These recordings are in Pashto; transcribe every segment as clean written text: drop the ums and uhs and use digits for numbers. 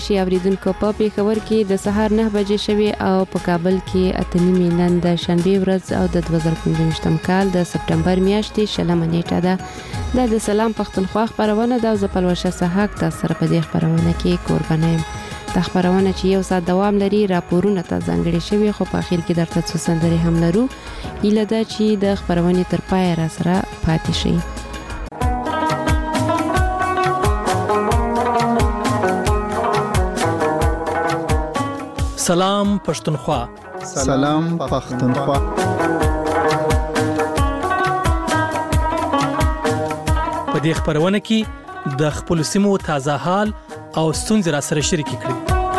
تماشې اوریدونکو، په پېښور کې د سهار 9 بجې شوې او په کابل کې 8 نن د شنبه ورځ او د 2015 کال د سپټمبر میاشتې 20 نیټه ده. د سلام پښتونخوا خبرونه د زپلوشه سحاق تاسو سره په دې خبرونه کې قربانه یم. د خبرونه چې یو ساعت دوام لري، راپورونه ته ځانګړي شوي، خو په اخر کې درته څو سندرې هم لرو. هیله ده چې د خبرونې تر پای را سره پاتې شئ. سلام پښتونخوا. سلام پښتونخوا. په دې خبرونه کې د خپل سیمو تازه حال او ستونزې را سره شریک کړي.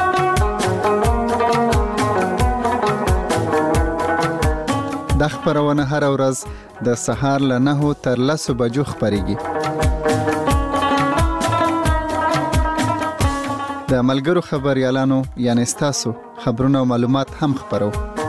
د خبرونه هر ورځ د سهار له 9 تر 10 بجو خبريږي. د ملګرو خبريالانو یعنی تاسو خبرونه او معلومات هم خبرو.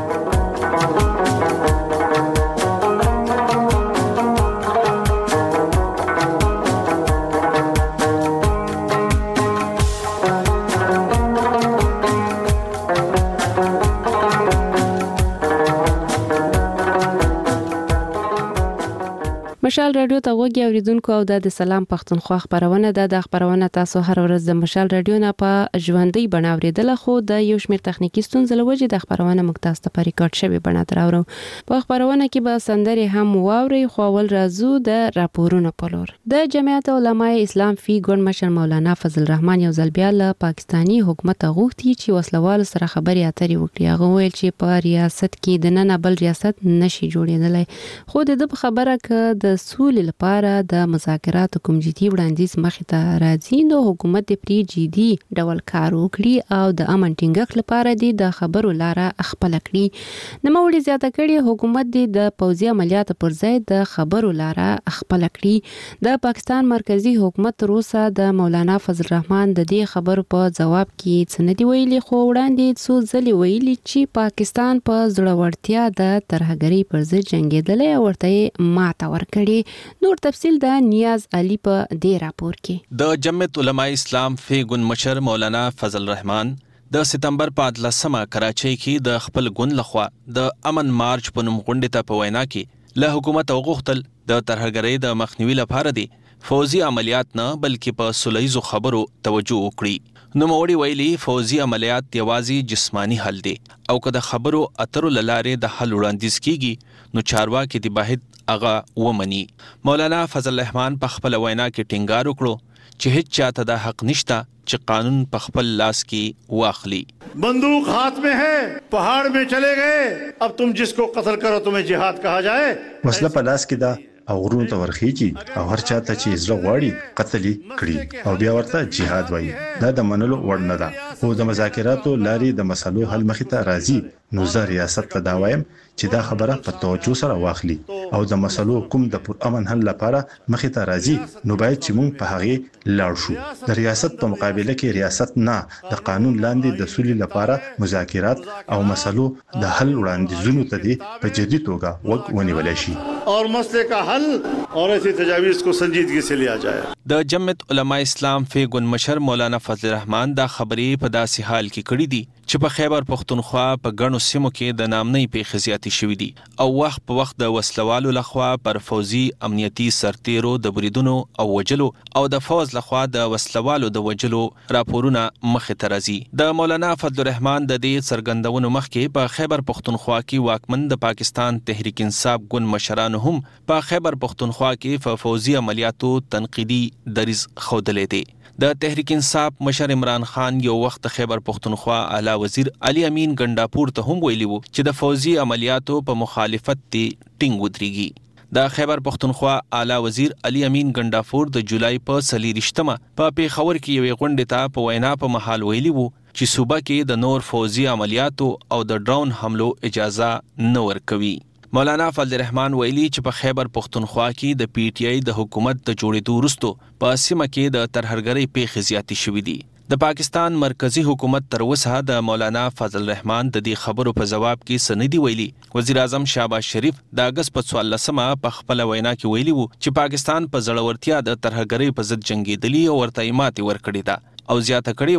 مشال رادیو ته وګورئ اوریدونکو، او د سلام پښتونخوا خبرونه ده. د خبرونه تاسو هر ورځ د مشال رادیو نه په ژوندۍ بڼه اوریدل، خو د یو شمېر تخنیکی ستونزې لوجه د خبرونه مکتاز ته په ریکارډ شوی بڼه تراورو. په خبرونه کې به سندرې هم واوري، خو ول راځو د راپورونو په لور. د جمعیت علماء اسلام فی ګوند مشر مولانا فضل الرحمن یو ځل بیا له پاکستانی حکومت غوښتي چې وسلوال سره خبرې اترې وکړي. هغه ویل چې په ریاست کې د نن بل ریاست نشي جوړېدلی، خو د خبره ک د سولې لپاره د مذاکراتو کوم جدي وړاندیز مخې ته راځي، نو حکومت پرې جدي ډول کار وکړي او د امن ټینګښت لپاره د خبرو لاره خپل کړي. نوموړي زیاته کړي حکومت د پوځي عملیاتو پر ځای د خبرو لاره خپل کړي. د پاکستان مرکزی حکومت تر اوسه د مولانا فضل الرحمن د دې خبرو په جواب کې څه نه دی ویلي، خو وړاندې څو ځلې ویلي چې پاکستان په زړورتیا د ترهګرۍ پر ضد جنګېدلی او ورته ماته ورکړي. نور تفصیل د نیاز علي په دې راپور کې. د جمعیت علماء اسلام فی ګوند مشر مولانا فضل الرحمن د سپتمبر په 18 کراچۍ کې د خپل ګوند لخوا د امن مارچ په نوم غونډې ته په وینا کې له حکومت غوښتل د ترهګرۍ د مخنیوي لپاره دی فوزي عملیات نه بلکې په سولهیزو خبرو توجه وکړي. نوموړي ویلي فوزي عملیات یوازې جسمانی حل دی او که د خبرو اترو لارې د حل وړاندیز کیږي نو چارواکي د باهد هغه ومني. مولانا فضل الرحمن په خپل وینا کې ټینګار وکړو چې هیڅ چاته د حق نشته چې قانون په خپل لاس کې واخلي. बंदूक हाथ में है, पहाड़ में चले गए, अब तुम जिसको कत्ल करो तुम्हें जिहाद कहा जाए. مسله په لاس کې ده او غرونو ته ورخیږي او هر چاته چې زړه غواړي قتل کړي او بیا ورته جهاد وایي. دا د منلو وړ نه ده. خو د مذاکراتو لارې د مسلو حل مخې ته راځي، نو زه ریاست ته دا وایم چې دا خبره په توجه سره واخلي او د مسلو کوم د پر امن حل لپاره مخې ته راځي نو باید چې موږ په هغه لاړ شو. د ریاست په مقابله کې ریاست نه، د قانون لاندې د سولې لپاره مذاکرات او مسلو د حل وړاندیزونو ته دی په جدي توګه وګ ونیول شي اور مسئلے کا حل اور ایسی تجاویز کو سنجیدگی سے لیا جائے. د جمعیت علماء اسلام فی ګوند مشر مولانا فضل الرحمن دا خبرې په داسې حال کې کړې دي چې په خیبر پښتونخوا په ګڼو سیمو کې د نامنۍ پیښې زیاتې شوې دي او وخت په وخت د وسلوالو لخوا پر فوزي امنیتي سرتیرو د بریدونو او وجلو او د فوز لخوا د وسلوالو د وجلو راپورونه مخې ته راځي. د مولانا فضل الرحمن د دې څرګندونو مخکې په خیبر پښتونخوا کې واکمن د پاکستان تحریک انصاف ګوند مشرانو هم په خیبر پښتونخوا کې په فوزي عملیاتو تنقیدي دریځ ښودلی دی. د تحریک انصاف مشر عمران خان یو وخت خیبر پښتونخوا اعلی وزیر علي امین ګنڈاپور ته هم ویلي وو چې د فوزي عملیاتو په مخالفت دی ټینګ ودرېږي. د خیبر پښتونخوا اعلی وزیر علي امین ګنڈاپور د جولای په 23 په پېښور کې یوې غونډې ته په وینا په محل ویلي وو چې صوبه کې د نور فوزي عملیاتو او د ډرون حملو اجازه نه ورکوي. مولانا فضل الرحمن ویلي چې په خیبر پښتونخوا کې د پی ټی آی د حکومت د جوړېدو وروسته په سیمه کې د ترهګرۍ پیښې زیاتې شوې دي. د پاکستان مرکزی حکومت تر اوسه د مولانا فضل الرحمن د دې خبرو په جواب کې سندي ویلي. وزیر اعظم شهباز شریف د اگست په 14 په خپل وینا کې ویلي وو چې پاکستان په زړورتیا د ترهګرۍ په ضد جنگېدلی او ورته ماتې ورکړې ده او زیاته کړې و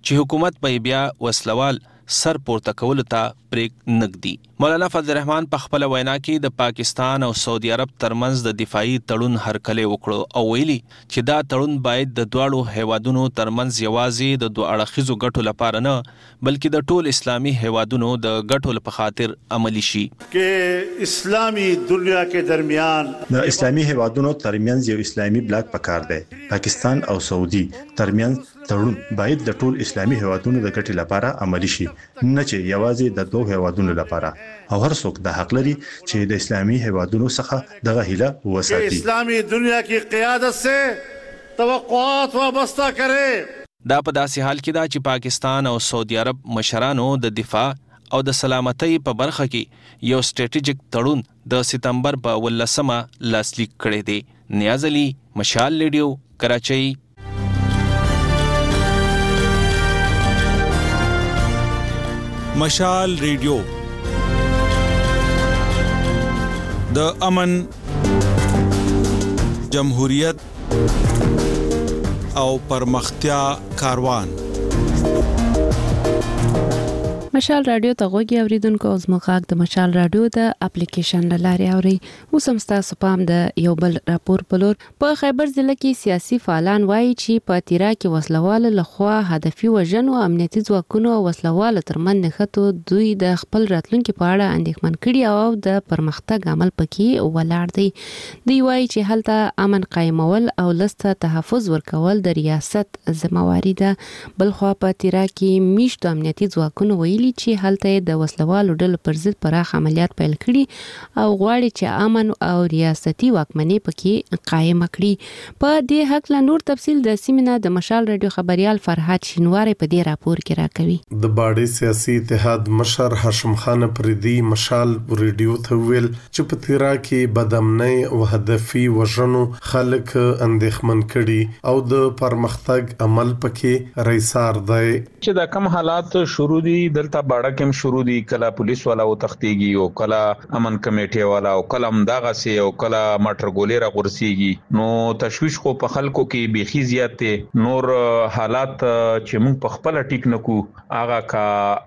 چې حکومت به بیا وسلوال سر پورته کولو ته پریک نګدي. مولانا فضل الرحمن په خپل وینا کې د پاکستان او سعودي عرب ترمنځ د دفاعي تړون هرکلی وکړو او ویلي چې دا تړون باید د دواړو هیوادونو ترمنځ یوازې د دوه اړخیزو ګټو لپاره نه بلکې د ټول اسلامي هیوادونو د ګټو په خاطر عملی شي. کې اسلامي دنیا کې درمیان د اسلامي هیوادونو ترمنځ یو اسلامي بلاک پکار دی. پاکستان او سعودي ترمنځ تړون باید د ټول اسلامي هیوادونو د ګټې لپاره عملی شي، نه چې یوازې د دوه هیوادونو لپاره. او هر څوک د حق لري چې د اسلامي هیوادونو څخه دغه هیله وساتي. اسلامي دنیا کی قیادت سے توقعات وابستہ کرے. دا په داسې حال کې دا چې پاکستان او سعودي عرب مشرانو د دفاع او د سلامتۍ په برخه کې یو سټریټیجیک تړون د سپتمبر په 18 لاسلیک کړی دی. نیاز علي، مشال ریډیو، کراچۍ. مشال ریډیو د امن، جمهوریت او پرمختیا کاروان. مشال رادیو ته غوږی اوریدونکو، اوس مخاک د مشال رادیو د اپلیکیشن لاري اوري. اوس هم تاسو پام د یو بل راپور په لور. په خیبر ضلع کې سیاسي فعالان وایي چې په تیرا کې وسلواله لخوا هدفي وژنو امنیتي ځواکونو او وسلواله ترمن نښتو دوی د خپل راتلونکو په اړه اندېښمن کړي او د پرمختګ عمل پکې ولاړ دی. دوی وایي چې هلته امن قائمول او لسته تحفظ ورکول د ریاست ذمہواری ده. بلخوا په تیرا کې میشتو امنیتي ځواکونو ویلي چې هلته د وسلوالو ډلو پر ضد پراخ عملیات پیل کړي او غواړي چې امن او ریاستي واکمنۍ پکې قائم کړي. په دې حق له نور تفصیل د سیمینار د مشال رادیو خبريال فرحات شینواری په دې راپور کې راکوي. د باډي سیاسي اتحاد مشر هاشم خان پردي مشال رادیو ته ویل چې په تیرا کې بدامنۍ او هدفي وژنو خلک اندېښمن کړي او د پرمختګ عمل پکې رئیسار دی. چې دا کم حالات شروع دي دلته باډه کې شروع دي، کله پولیس والا او تختيږي او کله امن کمیټه والا او کله مداغه سي او کله ماټر ګولې را غورسيږي. نو تشويش خو په خلکو کې بيخي زیات دي. نور حالات چې موږ په خپل ټیک نکو هغه کا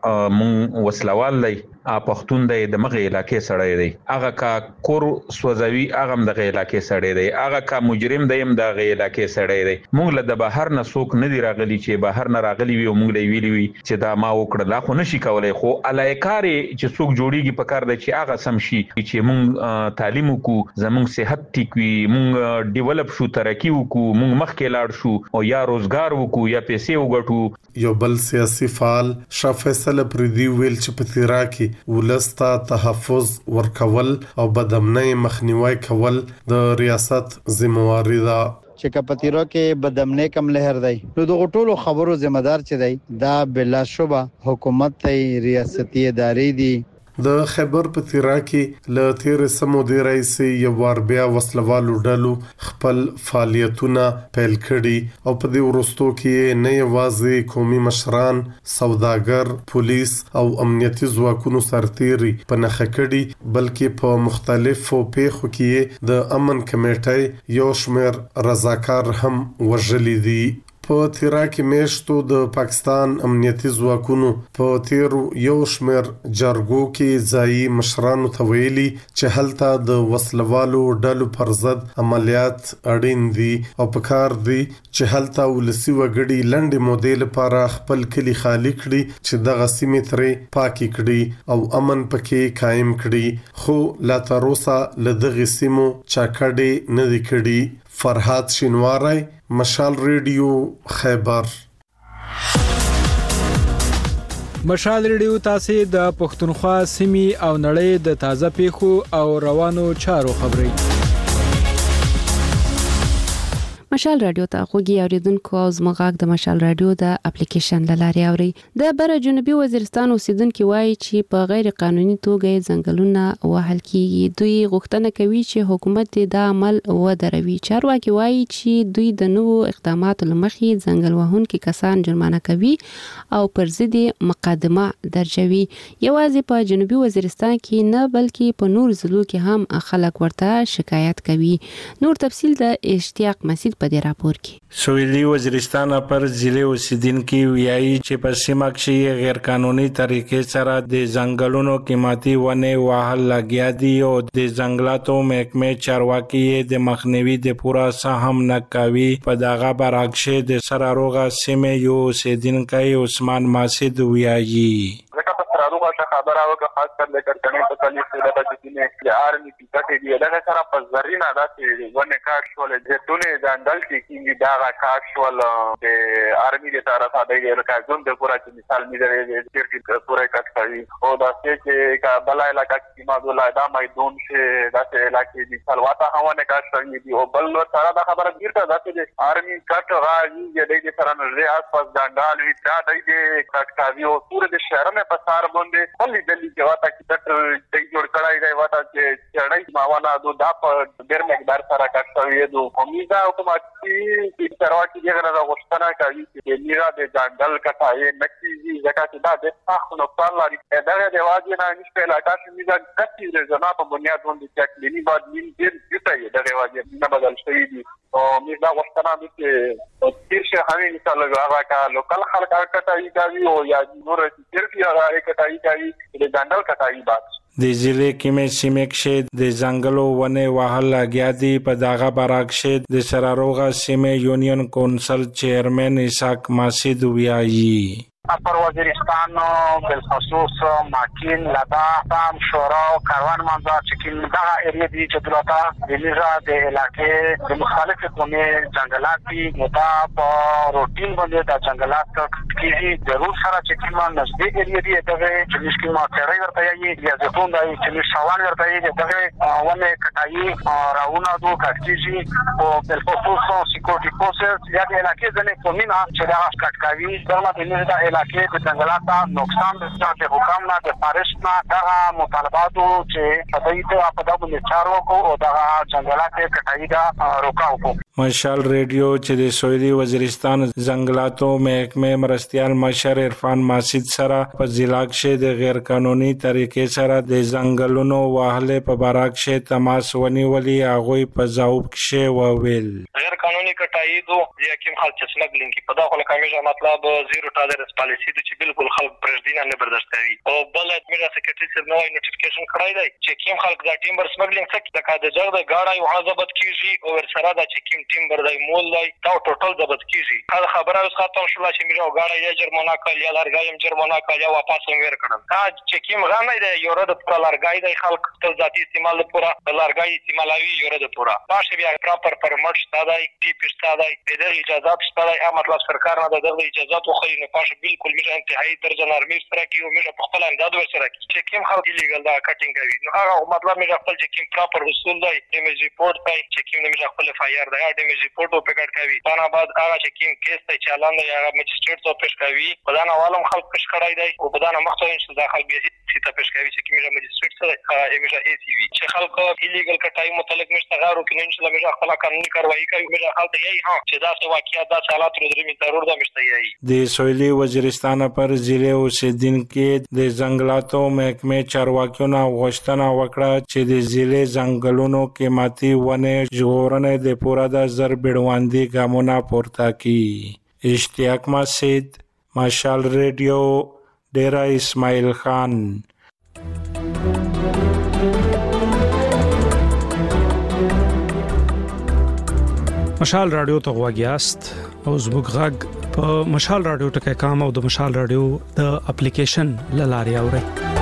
مون وسلوال لای پښتون دی د مغه علاقې سړی دی، هغه کا کور سوځوي هغه د علاقې سړی دی، هغه کا مجرم دی هم د علاقې سړی دی. موږ له د بهر نه څوک نه دی راغلی چې بهر نه راغلی وي او موږ له ویلی وي چې دا ما وکړه لا خو نشي کولای. خو الایکار چې څوک جوړیږي په کار دی چې هغه سم شي چې موږ تعلیم وکړو، زموږ صحت ټیک وي، موږ ډیولپ شو، ترقی وکړو، موږ مخکې لاړ شو او یا روزګار وکړو یا پیسې وګټو. یو بل سیاسي فعال شاه فیصل پردي ویل چې په تیرا کې ولستا تحفظ ورکول او بدامنۍ مخنیوي کول د ریاست ذمہواری ده. چې کپتیرو کې بدامنۍ کم لهر دی نو د ټولو خبرو ذمہ دار چي دی دا بلا شبه حکومت ته ریاستي ادارې دي. د خیبر په تیرا کې ل تیر سمو دی رئیس یو ور بیا وسلوالو ډلو خپل فعالیتونه پیل کړي او په دې ورستو کې نه یوازې قومي مشران، سوداګر، پولیس او امنیتي ځواکونو سرتيري په نخښه کړي بلکې په مختلفو پیښو کې د امن کمیټې یو شمېر رضاکار هم وژلي دي. په تیرا کې میشتو د پاکستان امنیتي ځواکونو په تیر یو شمېر جرګو کې ځایي مشرانو ته ویلي چې هلته د وسلوالو ډلو پر ضد عملیات اړین دي او په کار دي چې هلته ولسی وګړي لنډې مودې لپاره خپل کلی خالی کړي چې دغه سیمې ترې پاکي کړي او امن پکې قائم کړي. خو لا تر اوسه له دغه سیمو چاکړې نه دي کړي. فرحات شینواری، مشال ریډیو، خیبر. مشال ریډیو تاسو د پښتونخوا سیمې او نړۍ د تازه پیښو او روانو چارو خبري. مشال رادیو ته غوږی اوریدونکو، او زموږ د مشال رادیو د اپلیکیشن لاري اوري. د بر جنوبي وزیرستان اوسیدونکو وایي چې په غیر قانوني توګه ځنګلونه وهل کیږي. دوی غوښتنه کوي چې حکومت د عمل ودروي. چارواکي وایي چې دوی د نوو اقداماتو لمخې ځنګل وهونکي کسان جرمانه کوي او پر ضد مقدمه درجوي. یوازې په جنوبي وزیرستان کې نه بلکې په نور ضلعو کې هم خلک ورته شکایت کوي. نور تفصیل د اشتیاق مسعود په دې راپور کې. سویلي وزیرستان پر ضلع اوسیدونکو ویایي چې په سیمه کې غیر قانوني طریقې سره د ځنګلونو قیمتي ونه وهل لګیا دي او د ځنګلاتو محکمې چارواکي د مخنیوي د پوره سهم نه کوي. په دغه برعکس د سراروغه سیمه یو اوسیدونکو عثمان ماسد ویایي خبره وکړه خاص کر د کړکنې په تالیف د بچینې د آرمي پیټه دی دغه سره په زرینا داسې ونه کار شول د ټونه ځندل کې دا کار شول د آرمي د طرفه د راځون د پورا مثال می درې چې پورا کټ کوي او دا چې کابل علاقې کې مازولا دا میدون چې داسې علاقې دي سلواته هونه کار شوی دی او بل سره دا خبره بیرته داسې آرمي کټ راځي د سره نه آس پاس ګاندال وی دا د کټ کوي او ټول د شهرونه په سار باندې ولې دلی کې واته چې د جوړ کړای دی واته چې چړای ماوانا دا په ډېر مقدار سره کټوي دو امیدا اتوماتیکي چې ترواکي دغه غوښتنه کوي چې میرا د ځنګل کټای نکېږي ځکه چې دا د تاسو نقصان لري دا د واجب نه نشته علاقه چې میرا کټي د زما په بنیاد باندې چې کلینی بعد مين دې ته د واجب نه بدل شوی دي او میرا غوښتنه دي چې تیر شه همي مثال هغه کا لوکل خلک کټای کوي او یا نور صرف هغه کټای کوي د ځنګل کټای بعد د ضلع کې سیمه د ځنګلو ونه وهل لګیا دي. په دغه برعکس د سراروغه سیمه یونین کونسل چیرمن اسحاق ماسد ویایي اپر وزیرستان بالخصوص ماکین لدا تام شورا او کاروان منځ چې دا ایریا دي چې دلته د لیزا د علاقې د مختلفو قومي ځنګلات دي دا په روټین باندې د ځنګلات کې ضرور سره چې کومه نزدې ایریا دي دغه چې مشکل ما تیرې ورته یي یا زتون دای چې شوان ورته یي دغه ونه کټای راونه دو کټکیږي او بالخصوص سکیورټي فورسز یا د علاقې ځنه قومي نه چې دا کټکاوي درمه د لیزا علاقې د ځنګلاتو نقصان د حکومت نه د فارست نه دا مطالباتو چې په دې ته په دغه چارو کو او دا ځنګلاتو کټای دا روکاو کو. مشال ریډیو چې د سویلي وزیرستان ځنګلاتو محکمې مرستيال مشر عرفان ماسد سره په ضلع کې د غیر قانوني طریقې سره د ځنګلونو واهله په برعکس تماس ونیولي هغه په ځواب کې وویل غیر قانوني کټای دو یا کوم خلک چې سمګلینګ په دغه لکه مطلب زیرو ټالرنس پالیسی د چې بالکل خلک پرېږدي نه برداشت کوي او بل میرا سیکریټری سره نوې نوټیفیکیشن کړای دی چې کوم خلک دا ټیمبر سمګلینګ څخه د کاده ځای د گاډي او ضبط کیږي او ورسره دا چې کوم ټیمبر دی مول دی دا ټوټل ضبط کیږي دا خبره اوس ختم شوه چې میرا گاډي یا جرمانه کړل یا لارګایم جرمانه کړل یا واپس ور کړل دا چې کوم غانې دی یو رد پر لارګای دی خلک خپل ذاتی استعمال پورا لارګای استعمالوي یو رد پورا باشه بیا پراپر پرمټ شته دی ټیپ شته دی د اجازه شته دی مطلب سرکار نه د اجازه خو خو نه پاشه بالکل میشه انتهایی درجه نرمي سره کیو میشه په خپل انداز ور سره کی چې کوم خلک لیګل دا کټینګ کوي نو هغه مطلب میشه خپل چې کوم پراپر اصول دی ډیمیج ریپورت دی چې کوم میشه خپل فایر دی ډیمیج ریپورت او پکټ کوي باندې بعد هغه چې کوم کیس ته چالان دی هغه مجستریټ ته پیش کوي بدن اولم خلک پیش کړای دی او بدن مخته چې داخل به سي ته پیش کوي چې کوم مجستریټ سره میشه ای سی وی چې خلک ایلیګل کټای متعلق مشته غارو کې ان شاء الله میشه خپل قانوني کاروایی کوي میشه خلک یې ها چې دا څه واقعیت دا حالات درې ضرور ده مشته یې د سویلي وزیرستان پر ضلع اوسیدونکو د ځنګلاتو محکمې چارواکیو غوښتنه وکړه چې د ضلع ځنګلونو قیمتي ونه ژغورنې د پوره د زر بیړوندي ګامونه پورته کړي. اشتیاق ماسد مشال ریډیو ډیرا اسماعیل خان. مشال رادیو ته غواګیاست او زموږ غږ په مشال رادیو ټکي کام او د مشال رادیو د اپلیکیشن لاري اوري.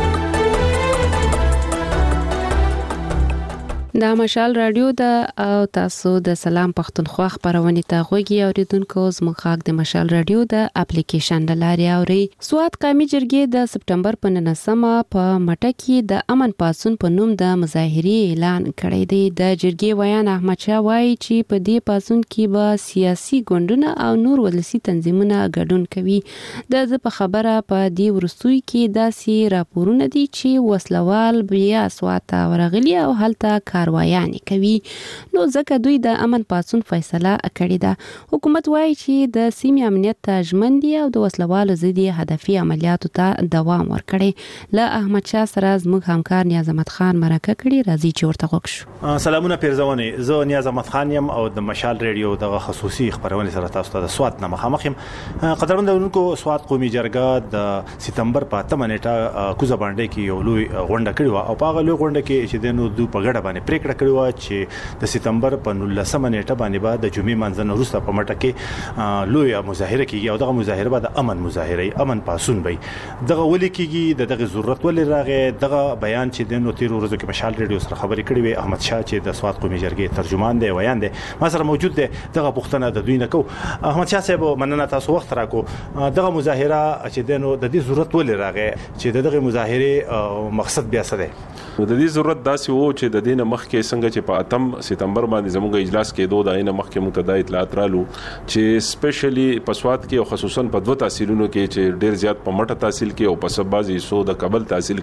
دا مشال رادیو د تاسو د سلام پښتونخوا خبرونه ته غوږی اوریدونکو زموږ غږ د مشال رادیو د اپلیکیشن لاري اوري. سواد قومي جرګې د سپټمبر په 9مه په مټه کې د امن پاسون په نوم د مظاهري اعلان کړی دی. د جرګې ویان احمد شاه وایي چې په دې پاسون کې به سیاسي ګوندونه او نور ولسی تنظیمونه ګډون کوي. د په خبره په دې ورستوي کې داسې راپورونه دي چې وسلوال بیا سواد ورغلي او هلته کاروایانې کوي نو ځکه دوی د امن پاتون فیصله کړې ده حکومت وایي چې د سیمې امنیت ته ژمن دي او د وسلوالو ضد هدفي عملیاتو ته دوام ورکړي له احمد شاه سره زموږ همکار نیاز احمد خان مرکه کړي راځي چې ورته وګورو سلامونه پیرزونه زه نیاز احمد خان یم او د مشال ریډیو د خصوصي خبرونه سره تاسو ته د سوات نه مخامخ یم قدرمنونکو سوات قومي جرګه د سپتمبر په 8 نیټه کوزه باندې کې یو لوی غونډه کړې و او په هغه لوی غونډه کې چې د نو دوه په ګډه باندې پریکړه کړې و چې د سپتمبر په 19 نیټه باندې بعد د جمعې منځنه وروسته په مټه کې لوی مظاهره کیږي او دغه مظاهره به د امن مظاهره امن پاسون وي دغه ولې کیږي دغه ضرورت ولې راغی دغه بیان چې د نو 13 ورځو کې مشال ریډیو سره خبرې کړې وي احمد شاه چې د سوات قومي جرګې ترجمان دی ویان دی ما سره موجود دی دغه پښتنه د دوی نه کو احمد شاه صاحب مننه تاسو وخت راکو دغه مظاهره چې د نو د دې ضرورت ولې راغی چې دغه مظاهره مقصد بیا څه دی د دې ضرورت داسې وو چې د دې نه مخکې څنګه چې په 8 سپتمبر باندې زموږ اجلاس کې دوه داینه مخکې متداعی اطلاعات رالو چې سپیشلی په سوات کې او خصوصا په دوه تحصیلونو کې چې ډیر زیات په مټه تحصیل کې او په سبازي سو د کابل تحصیل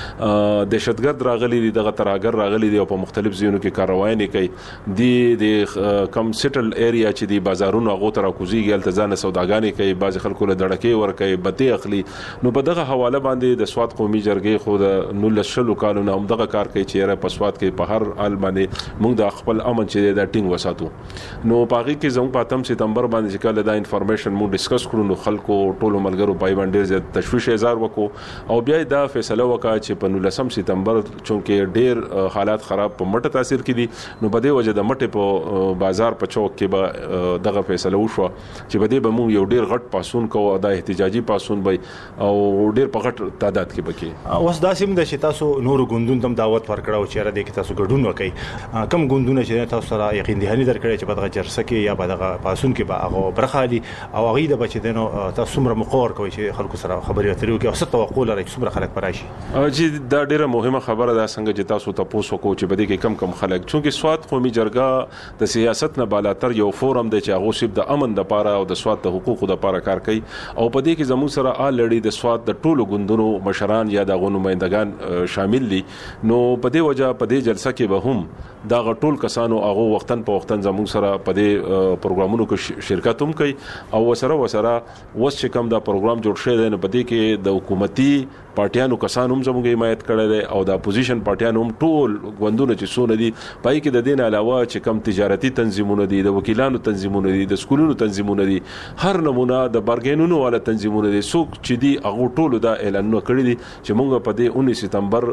کې دهشتګرد راغلي دي دغه تراګر راغلي دي او په مختلف ځایونو کې کاروایي کوي د کم سیټل ایریا چې دی بازارونو هغه تر کوزيږي التزام سوداګانې کوي بعض خلکو له دړکې ور کوي بته اخلي نو په دغه حواله باندې د سوات قومي جرګې خو د 19 کالونو هم دغه کار کوي چې په سوات کې په هر حال باندې موږ د خپل امن چې د ټینګ وساتو نو پاغي کې زموږ په 8 سپتمبر باندې چې کله دا انفارمیشن موږ ډیسکس کړو نو خلکو ټولو ملګرو پای باندې زیات تشویش اظهار وکړو او بیا دا فیصله وکړه چې په 19 سپتمبر چونکه ډیر حالات خراب په مټه تاثیر کړي نو په دې وجه د مټه په بازار په چوک کې به دغه فیصله وشو چې په دې به موږ یو ډیر غټ پاسون کوو دا احتجاجي پاسون وي او ډیر په غټ تعداد کې بکی اوس دا سیم د شتاسو نور غوندون تم دعوت ورکړو چې را دې کې تاسو ګډون وکړي کم غوندونه چې تاسو سره یقین دهاني درکړي چې په دغه جرسه کې یا په دغه پاسون کې به هغه برخالي او هغه د بچ دینو تاسو څومره مقور کوي چې خلکو سره خبرې اترې وکړي او څه توقع لري چې څومره خلک پراشي چې دا ډیره مهمه خبره ده څنګه چې تاسو تاسو وکړو چې بده کې کم خلک چونکه سوات قومي جرګه د سیاست نه بالاتر یو فورم دی چې هغه صرف د امن د پاره او د سوات د حقوقو د پاره کار کوي او په دې کې زموږ سره آلریډي د سوات د ټولو ګوندونو مشران یا د نمائندگان شامل دي نو په دې وجه په دې جلسه کې به هم دا غټول کسانو هغه وختن په وختن زموږ سره په دې پروګرامونو کې شرکت هم کوي او وسره وس چې کوم دا پروګرام جوړ شوی دی نو په دې کې د حکومتي پارټیانو کسانو هم زموږ حمایت کړی دی او د اپوزیشن پارټیانو هم ټول غوندونه چې سونه دي پای کې د دین علاوه چې کم تجارتي تنظیمونه دي د وکیلانو تنظیمونه دي د سکولونو تنظیمونه دي هر نمونه د بارګینونو والا تنظیمونه دي څوک چې دي هغه ټول دا اعلانونه کړی دي چې موږ په دې 19 سپتمبر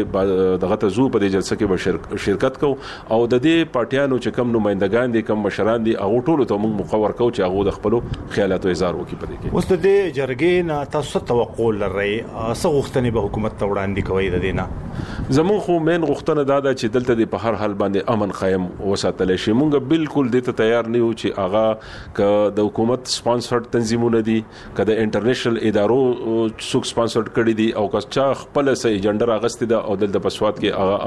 د دغه تزو په دې جلسه کې به شرکت کوو او د دې پارټیانو چې کم نمائندگان دي کم مشران دي هغه ټول ته موږ مقرر کوو چې هغه د خپل خیالاتو اظهار وکړي په دې کې اوس د دې جرګې نه تاسو توقع لرئ غوښتنې به حکومت ته وړاندې کوي د دینه زموږ خو مین غوښتنه دا ده چې دلته د په هر حال باندې امن قائم وساتل شي موږ بالکل د ته تیار نه یو چې هغه ک د حکومت سپانسرډ تنظیمونه دي ک د انټرنیشنل ادارو څوک سپانسرډ کړي دي او که خپل سې ایجنډا راغستې ده او دلته په سوات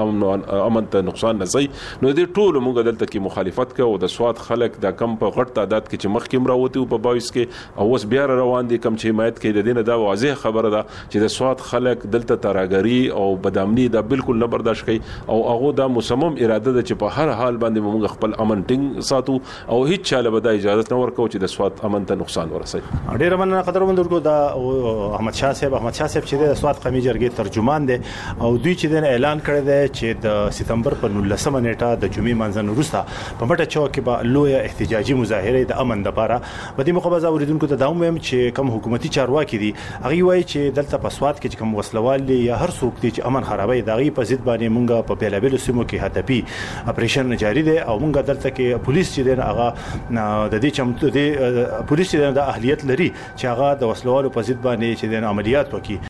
کې امن ته نقصان نه سي نو د ټولو موږ دلته کې مخالفت کوو د سوات خلک د کم په غټ تعداد کې چې مخکې راوتی په 22 کې او اوس بیا روان دي کم چې حمایت کوي د دینه دا واضح خبره ده چې د سوات خلک دلته تراګری او بدامنی دا بالکل نه برداشت کوي او هغه دا مصمم اراده ده چې په هر حال باندې موږ خپل امن ټینګ ساتو او هیڅ چاله به د اجازه نه ورکو چې د سوات امن ته نقصان ورسي ډیر مننه قدرمنونکو دا احمد شاه صاحب چې د سوات قومي جرګې ترجمان دي او دوی چې د اعلان کړی دی چې د سپتمبر په 19 نیټه د جمعې منځنه وروسته په مټه چوک کې به لوی احتجاجي مظاهره د امن لپاره په دې مقابله اوریدونکو ته دا هم چې کوم حکومتي چارواکي دي هغه وایي چې دلته په سوات کې کوم وسلوال یا هر څوک چې امن خرابوي دغه په ضد باندې مونږه په بیلابل سیمو کې هدفي اپریشن جاری دی او مونږه دلته کې پولیس چې دی هغه د دې چمتو دی پولیس چې د اهلیت لري چې هغه د وسلوالو په ضد باندې چې د عملیات وکړي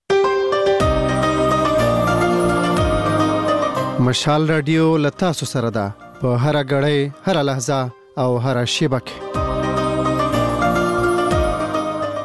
مشال رادیو لتا سره ده په هر غړې هر لحظه او هر شیبه کې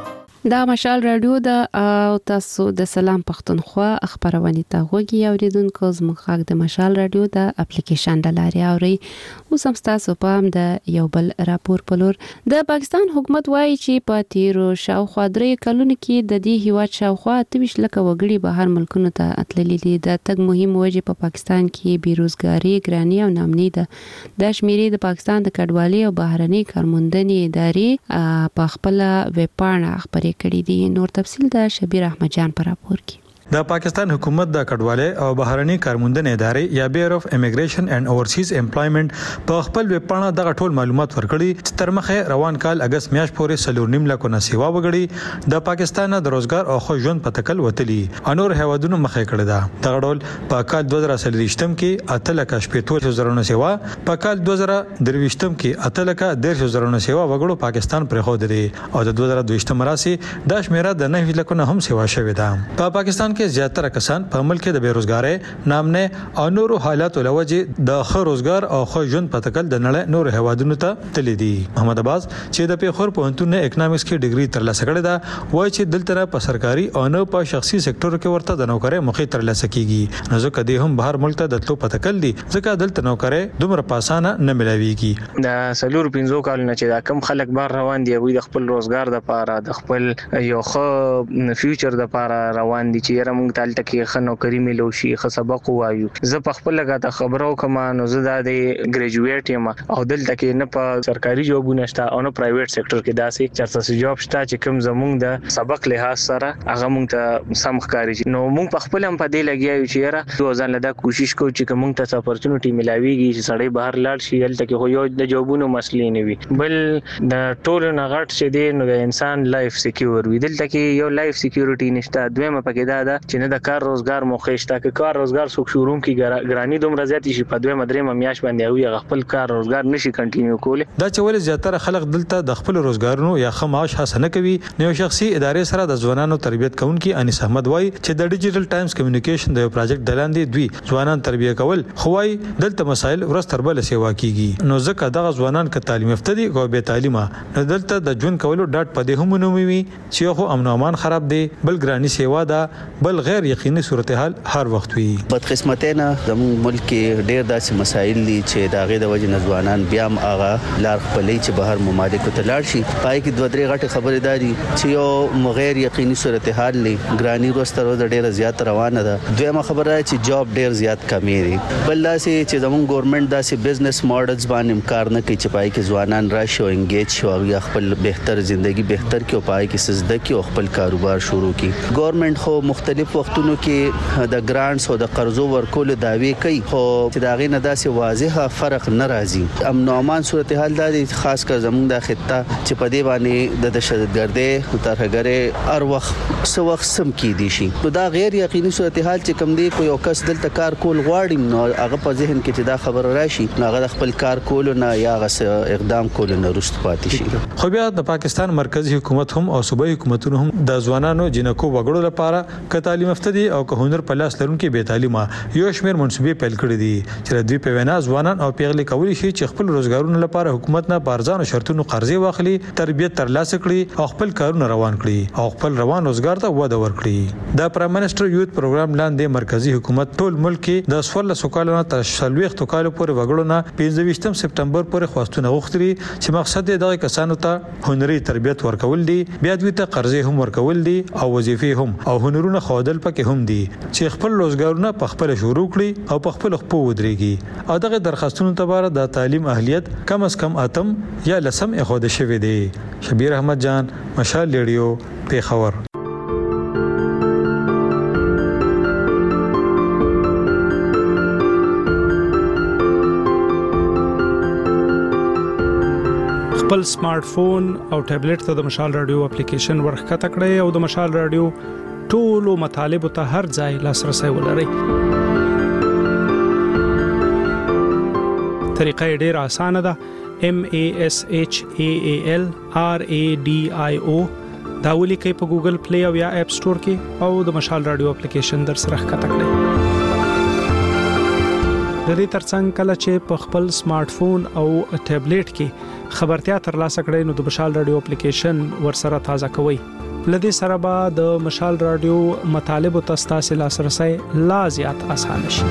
دا مشال رادیو د او تاسو د سلام پښتونخوا خبرونه ته وګورئ اوریدونکو زموږ غږ د مشال رادیو د اپلیکیشن د لارې اوري اوس هم تاسو په د یو بل راپور پلور د پاکستان حکومت وایي چې په تیرو شاوخوا 3 کلونو کې د دې هیواد شاوخوا 23 لک وګړي بهر ملکونو ته اتللي دي د تګ مهم وجه په پاکستان کې بیروزګاری ګرانی او نامني ده د شمیرې د پاکستان د کډوالۍ او بهرني کارموندنې ادارې په خپل ویب پاڼه خبرې کړي دي. نور تفصیل د شبیر احمد جان پر راپور کې. د پاکستان حکومت د کډوالۍ او بهرني کارموندنې ادارې یا بیر اف امیګریشن اینڈ اورسیز امپلایمنت په خپل ویب پاڼه دغه ټول معلومات ورکړي چې تر مخه روان کال اگست میاشت پورې 4.5 لک نه سیوا وګړي د پاکستان د روزګار او خو ژوند په تکل وتلي انور هوادونو مخه کړی دا دغه ډول په کال 2023 کې 8 لک 8.0 نه سیوا په کال 2023 کې 8 لک 1.0 نه سیوا وګړو پاکستان پرې خو دي او د 2022 راسي د شمیره د 9 لک نه هم سیوا شوې ده. په پاکستان کې زیاتره کسان په ملک د بیروزګاری نامنه او نورو حالاتو لوجه د خو روزګار او خو ژوند په تکل د نړۍ نور هوادونو ته تللی دي. محمد عباس چې د پیښور پوهنتون اکونومکس کې ډیګري ترلاسه کړې ده وایي چې دلته په سرکاري او نه په شخصي سکتور کې ورته د نوکرۍ مخې ترلاسه کیږي نو ځکه د هم بهر ملک ته د تلو په تکل دي ځکه دلته نوکرۍ دومره پاسانه نه ملاويږي. د سلور 15 کال نه چې دا کم خلک بهر روان دي وي د خپل روزګار د لپاره د خپل یو خو فیوچر د لپاره روان دي چې موږ تل تکي خنو کریمي لوشي خ سبق وایو زه په خپل لګا خبرو کوم نو زه د ګریجویټ یم او دلته کې نه په سرکاري جوبونه شته او نه پرایویټ سېکټر کې داسې چرته جوب شته چې کوم زمونږ د سبق لحاظ سره هغه موږ ته سم ښکاري نو موږ په خپل هم په دې لګیایو چې یاره روزانه دا کوشش کوو چې موږ ته اپورتونټی ملاويږي چې سړی بهر لاړ شي دلته کې خو یو د جوبونو مسلې نه وي بل د ټولو نغټ چې دی نو د انسان لایف سکیور وي دلته کې یو لایف سکیورټی نشته دویمه پکې دا چې نه د کار روزګار موخه شته که کار روزګار څوک شروع کی ګرانی دومره زیات شي په دوه مدرې میاش باندې او خپل کار روزګار نشي کنټینیو کولی دا چې ول زیاتره خلک دلته د خپل روزګارونو یا خماش حسنه کوي نو شخصي ادارې سره د ځوانانو تربیت کوونکي انیس احمد وای چې د ډیجیټل ټایمز کمیونیکیشن د پروجیکټ دلاندې دوی ځوانان تربیت کول خوای دلته مسایل ورستربل سیوا کیږي نو ځکه دغه ځوانان ک تعلیم یافته دي او به تعلیمه نو دلته د جون کولو ډاټ پدې هم نومي چې خو امن او امان خراب دي بل ګرانی سیوا ده بل غیر یقیني صورتحال هر وخت وي. بدقسمتینا زموږ ملک کې ډېر داسې مسایل دي چې د هغه د وجې ځوانان بیا هم هغه لار خپلې چې بهر ممالکو ته لاړ شي پای کې دوه درې غټه خبرداري چې یو غیر یقیني صورتحال لې ګرانی روستر د ډېر زیات روانه ده دویمه خبره چې جاب ډېر زیات کمی دي بل داسې چې زموږ ګورنمنت داسې بزنس ماډلز باندې کار نه کوي چې پای کې ځوانان راشي او انګیج شي او خپل بهتر ژوندۍ بهتر کې او پای کې سزده کې او خپل کاروبار شروع کړي. ګورنمنت خو مختلف وختونو کې د ګرانټس او د قرضو ورکول داوی کوي خو چې دا غي نه داسې واضحه فرق ناراضي امن او امان صورتحال د خاص کر زموږ د خطه چې په دې باندې د دهشتګردۍ او ترهګرۍ هر وخت سو وخت سم کې دي شي نو دا غیر یقیني صورتحال چې کوم دی کو یو کس دلته کار کول غواړي نو هغه په ذهن کې چې دا خبر راشي نو هغه خپل کار کول نه یا اقدام کول نه رست پاتې شي. خو بیا د پاکستان مرکزی حکومت هم او صوبایي حکومتونو هم د ځوانانو جنکو وګړو لپاره ک تعلیم یافته دي او که هنر په لاس لرونکي به تعلیمه یو شمیر منسوبې پیل کړې دي چې دوی په وینا ځوانان او پیغلي کولی شي چې خپل روزګارونو لپاره حکومت نه بارزانو شرطونو قرضې واخلي تربیت ترلاسه کړي او خپل کارونه روان کړي او خپل روان روزګار ته وده ورکړي. د پرایم منسٹر یوث پروګرام لاندې مرکزی حکومت ټول ملک کې د 14 کالو نه تر 40 کالو پورې وګړو نه 25 سپټمبر پورې خواستونه غوښتري چې مقصد یې دغه کسانو ته هنري تربیت ورکول دي بیا دوی ته قرضې هم ورکول دي او وظیفې هم او هنرونه خودل پکې هم دي چې خپل روزګارونه په خپل شروع کړي او په خپل خپو ودرېږي او دغه درخواستونو لپاره د تعلیم اهلیت کم از کم اتم یا لسم اخوده شوی دی. شبیر احمد جان مشال ریډیو پیښور. خپل سمارټ فون او ټابلیټ ته د مشال رادیو اپلیکیشن ورخکته کړئ او د مشال رادیو ټولو مطالب ته هر ځای لاسرسي ولرئ. طریقه ډیره اسانه ده MASHAAL RADIO دا ولیکئ په ګوګل پلی او یا اپ سٹور کې او د مشال رادیو اپلیکیشن در سره ښکته کړئ. د دې ترڅنګ کله چې په خپل سمارټ فون او ټابلیټ کې خبرتیا ترلاسه کړئ نو د مشال رادیو اپلیکیشن ورسره تازه کوئ. لدې سره به د مشال رادیو مطالب او تاسو لاسرسي لا زیات اسانه شي.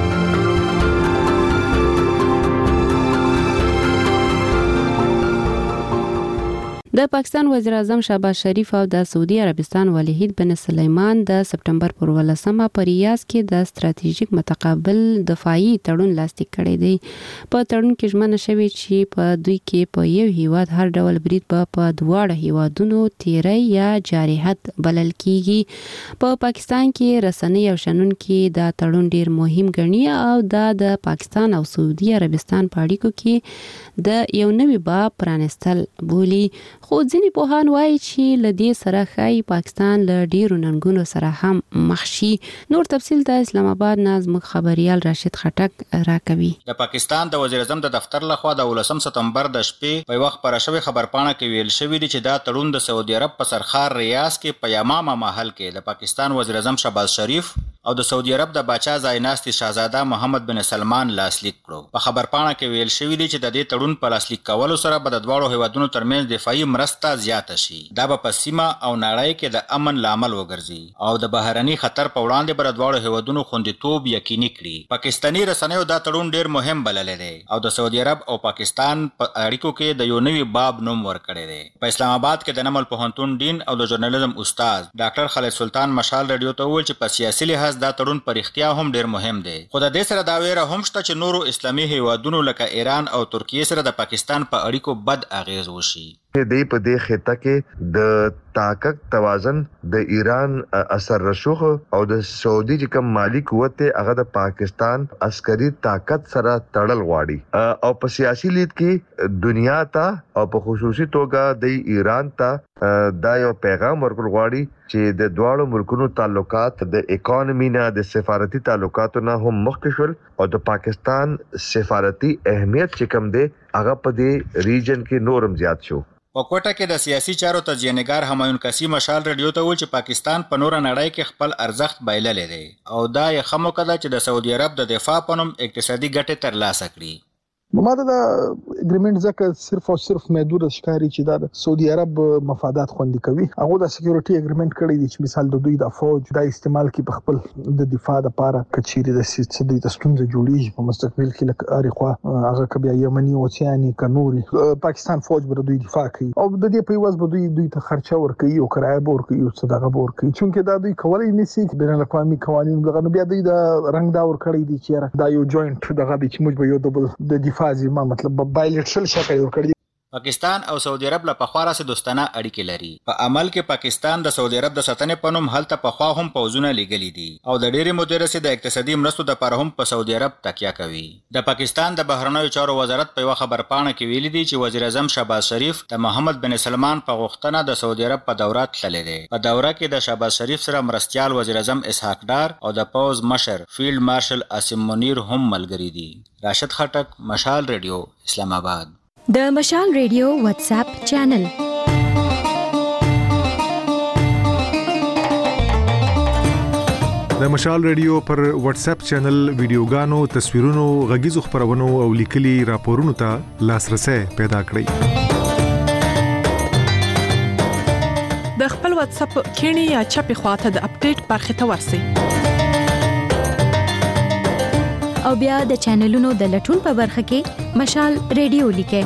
د پاکستان وزیر اعظم شهباز شریف او د سعودي عربستان ولید بن سلیمان د سپټمبر پر 18مه په ریاض کې د ستراتیژیک متقابل دفاعي تړون لاسلیک کړی دی. په تړون کې ژمنه شوې چې په دوی کې په یو هیواد هر ډول برید په دواړه هیوادونو تیری یا جارحیت بلل کیږي. په پاکستان کې رسنۍ او شنونکو دا تړون ډیر مهم ګڼي او د پاکستان او سعودي عربستان په اړیکو کې د یو نوي باب پرانستل بولی. خو ځینې پوهان وایي چې لدې سره خای پاکستان له ډیرو ننګونو سره هم مخ شي. نور تفصیل د اسلام آباد نازم خبريال راشد خټک راکوي. د پاکستان د وزیر اعظم د دفتر لخوا د 18 سپتمبر د شپې په وخت پر شوی خبرپاڼه کې ویل شوی دی چې دا تړون د سعودي عرب په سرخار ریاض کې په یمامه محل کې د پاکستان وزیر اعظم شهباز شریف او د سعودي عرب د باچا ځایناستي شاهزاده محمد بن سلمان لاسلیک کړو. په خبرپاڼه کې ویل شوی دی چې د دې تړون په لاسلیک کولو سره به د دواړو هیوادونو ترمنځ دفاعي مرسته زیاته شي. دا به په سیمه او نړۍ کې د امن لامل وګرځي او د بهرني خطر په وړاندې به د دواړو هیوادونو خوندیتوب یقیني کړي. پاکستاني رسنیو دا تړون ډیر مهم بللی دی او د سعودي عرب او پاکستان په اړیکو کې د یو نوي باب نوم ورکړی دی. په اسلام آباد کې د نمل پوهنتون ډین او د ژورنالیزم استاد ډاکټر خالد سلطان مشال رادیو ته وویل چې په سیاسي لحاظ دا تړون په اړتیا هم ډیر مهم دی. خو د دې سره دا ویره هم شته چې نورو اسلامي هیوادونو لکه ایران او ترکیه سره د پاکستان په اړیکو بد اغیز وشي. د په خطه کې د طاقت توازن د ایران اثر رسوخ او د سعودي چې کوم مالی قوت هغه د پاکستان عسکري طاقت سره تړل غواړي او په سیاسي لید کې دنیا ته او په خصوصي توګه د ایران ته دا یو پیغام ورکول غواړي چې د دواړو ملکونو تعلقات د اکانومي نه د سفارتي تعلقاتو نه هم مخکشول او د پاکستان سفارتي اهمیت چې کوم دی هغه په دې ریجن کې نورم زیات شو. په کوټه کې د سیاسي چارو تجزیه‌نګار همایون کسی مشال رادیو ته وویل چې پاکستان په نور نړۍ کې خپل ارزښت بایللی دی او دا یې ښه موقع ده چې د سعودي عرب د دفاع په نوم اقتصادي ګټې ترلاسه کړي. ما دا اګریمنت ځکه صرف او صرف محدود ښکاری چې دا سعودي عرب مفادات خوندي کوي. هغه د سکیورټي اګریمنت کړی دی چې مثال د دوی د فوج د استعمال کې په خپل د دفاع لپاره کچيري د سیستم د ستونزې جوړیږي په مستقبل کې لکه اړخوا هغه کبي یمني اوسياني کنوري پاکستان فوج بر دوی دفاع کوي او د دې په واسه دوی ته خرچه ورکوي او کرایه ورکوي او صدقه ورکوي چې دا دوی کولای نشي چې بین الاقوامي قوانين دغه بیا دوی د رنگ دا ور کړی دی چې دا یو جوائنت دغه چې موږ به یو ډبل د دفاع ما مطلب بایلټرل شکل ورکړي. پاکستان او سعودي عرب له پخوا راځي دوستانه اړیکې لري. په عمل کې پاکستان د سعودي عرب د ساتنې په نوم هلته پخوا هم پوځونه لګلي دي او د ډېرې مودې راځي د اقتصادي مرستو د لپاره هم په سعودي عرب تکیه کوي. د پاکستان د بهرنیو چارو وزارت په یو خبرپاڼه کې ویلي دي چې وزیر اعظم شهباز شریف د محمد بن سلمان په غوښتنه د سعودي عرب په دوره تللی دی. په دوره کې د شهباز شریف سره مرستيال وزیر اعظم اسحاق ډار او د پوز مشر فیلډ مارشل عاصم منیر هم ملګري دي. راشد خټک، مشال رادیو، اسلام آباد. د مشال ریډیو واتس اپ چینل د مشال ریډیو پر واتس اپ چینل ویډیوګانو، تصویرونو، غږیزو خبرونو او لیکلي راپورونو ته لاسرسي پیدا کړئ. د خپل واتس اپ کینی یا چپی خواته د اپډیټ برخه ته ورسی او بیا د چینلونو د لټون په برخه کې مشال ریډیو لیکه.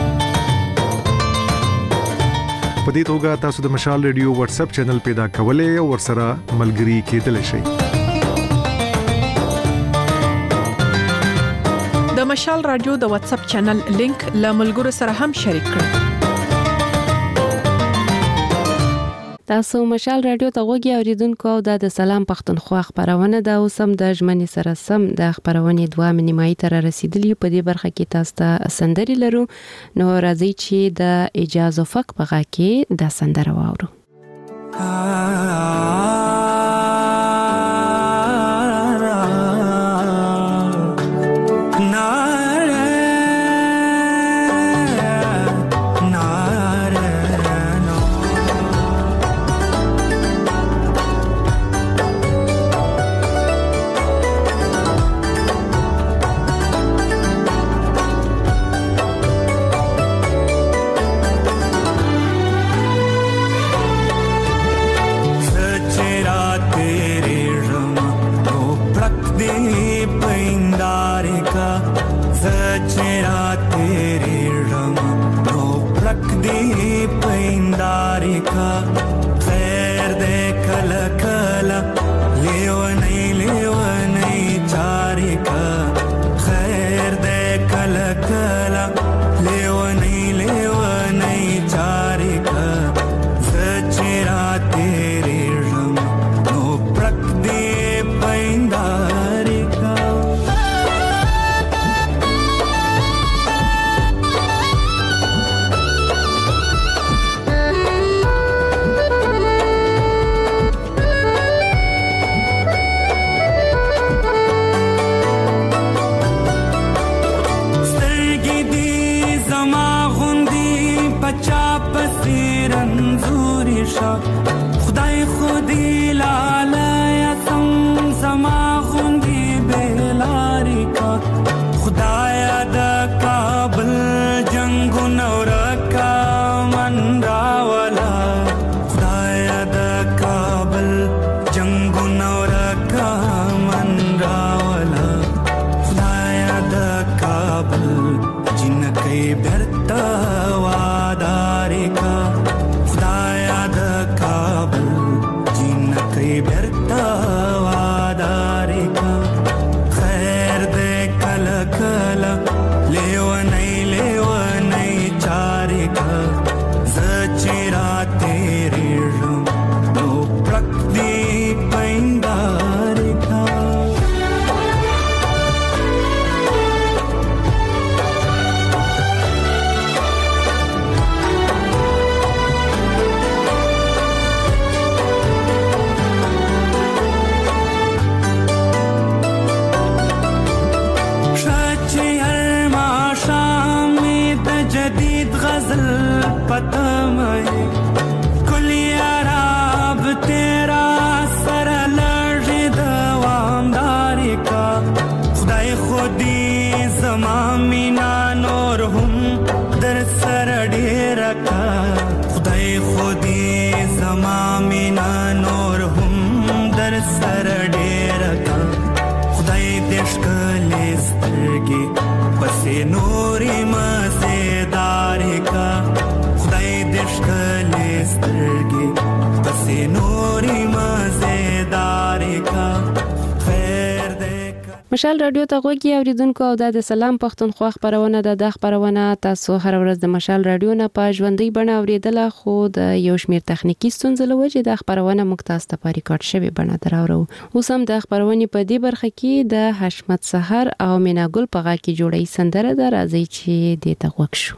په دې توګه تاسو د مشال ریډیو واتس اپ چینل پیدا کولای او ورسره ملګري کېدلی شئ. د مشال رادیو د واتس اپ چینل لینک له ملګرو سره هم شریک کړئ. تاسو مشال رادیو ته غوږی اوریدونکو او د سلام پښتونخوا خبرونه د اوسم د ژمنې سره سم د خبرونه 2 نیمایي تر رسیدلی په دې برخه کې تاسو ته سندري لرو. نو راځي چې د اجازه فق بغا کې د سندره واورو. पैंदारे का सचरा तेरे रंग नो प्रक दे पैंदारे का खैर दे कल कला लेव नहीं चारे का खैर दे कल कला लेव नहीं चारे का सचरा तेरे रंग नो प्रक दे पैंदारे का खुदाई खुदी लाला सम समा खुदी बेलारी का खुदाया द काबल जंगु नौर का मनरावला खुदाया द काबल जंगु नौर का मनरावला खुदाया द काबल जिन के बेरता वादारे का बेरता वादारे का खैर दे कल कला लेव नहीं चारे का सचरा तेरे रंग नो प्रक दे पैंदारे का पतमय कुलिया राब तेरा सर लड़े दवामदारी का खुदाई खुदी ज़मामीना नूर हम दर सर ढेर का खुदाई खुदी ज़मामीना नूर हम दर सर ढेर का खुदाई देश कले स्तरगे बसे नूरी मज़ेदारी का سترګې پسې نورې مزیدارې کا خیر دې مشال رادیو ته غوږی اوریدونکو او د سلام پښتونخوا خبرونه د خبرونه تاسو هر ورځ د مشال رادیو نه په ژوندۍ بڼه اوریدله خو د یو شمیر تخنیکی ستونزې لوجه د خبرونه مکتاز ته ریکارډ شوی بڼه دراورو اوس هم د خبرونه په دې برخه کې د حشمت سحر او مینا ګل په غا کې جوړی سندره د راځي چې د تغوک شو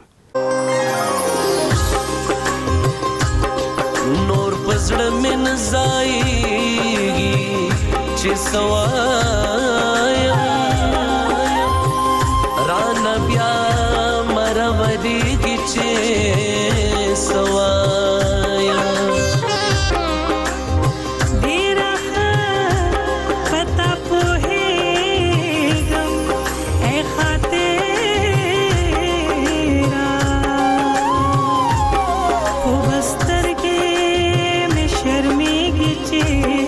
نور پزړه من زایږي چې سوایا ران بیا مرودي کې چې سوایا ډیره پتا په هیګم اے خاطرا خو بستر کې مې شرمېږي چې